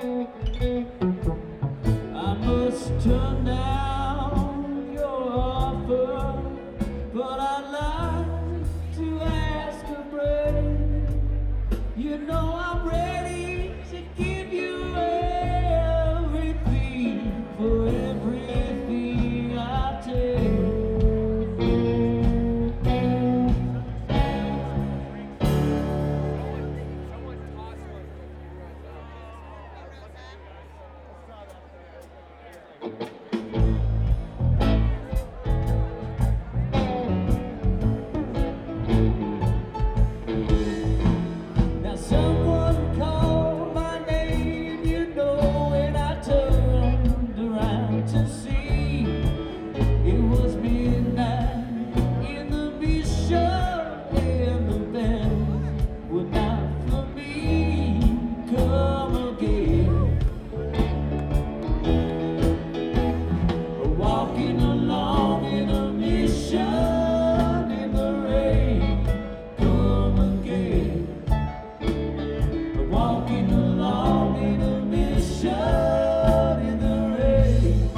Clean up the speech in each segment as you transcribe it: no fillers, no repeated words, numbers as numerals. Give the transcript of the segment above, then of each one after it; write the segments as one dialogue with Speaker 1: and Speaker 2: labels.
Speaker 1: I must turn down your offer, but I'd like to ask a break. You know I'm ready to give you everything for everything I take. Now someone called my name, you know, and I turned around to see it was midnight in the mission, and the bells were not for me. Come again, walking along in a mission in the rain. Come again, walking along in a mission in the rain.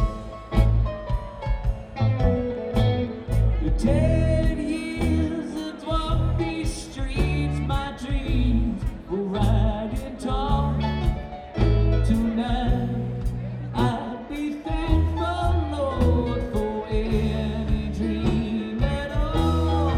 Speaker 1: The 10 years that walked these streets, my dreams were riding tall. Tonight I'd be thankful, Lord, for any dream at all.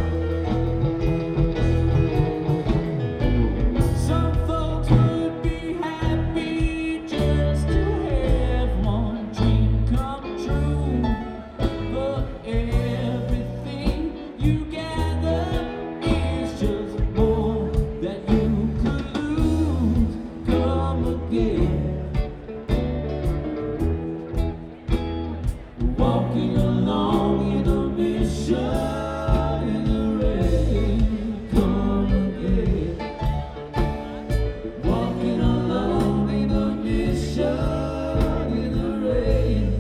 Speaker 1: Some folks would be happy just to have one dream come true, but everything you gather is just more that you could lose. Come again, walking along in a mission in the rain. Come again, walking along in a mission in the rain.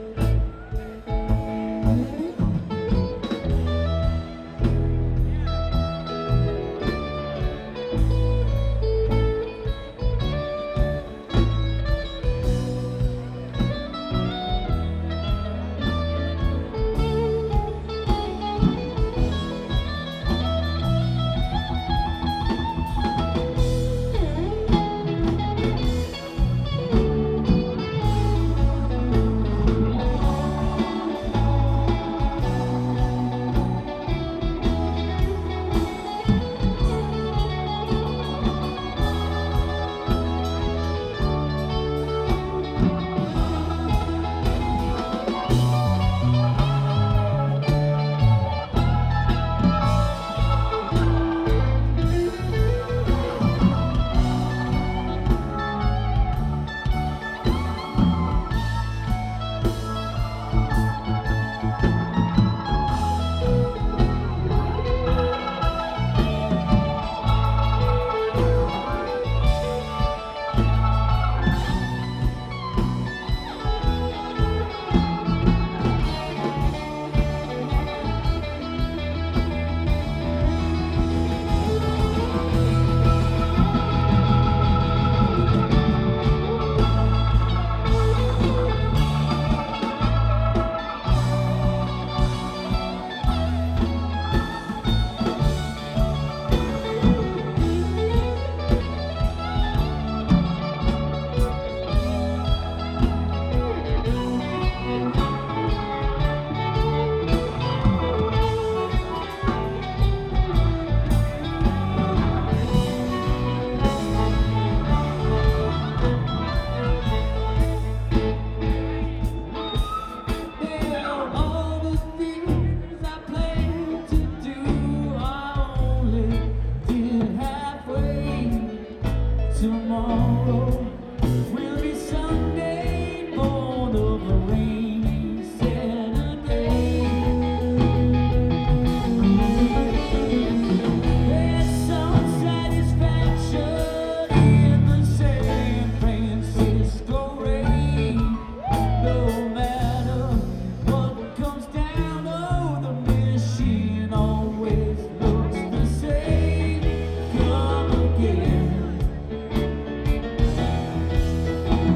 Speaker 1: All the things I planned to do, I only did halfway. Tomorrow will be Sunday, born of a rainy Saturday. There's some satisfaction in the San Francisco rain. No matter what comes down, oh, the mission always looks the same. Come again,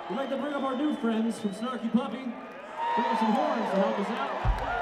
Speaker 1: We'd like to bring up our new friends from Snarky Puppy. Bring up some horns to help us out.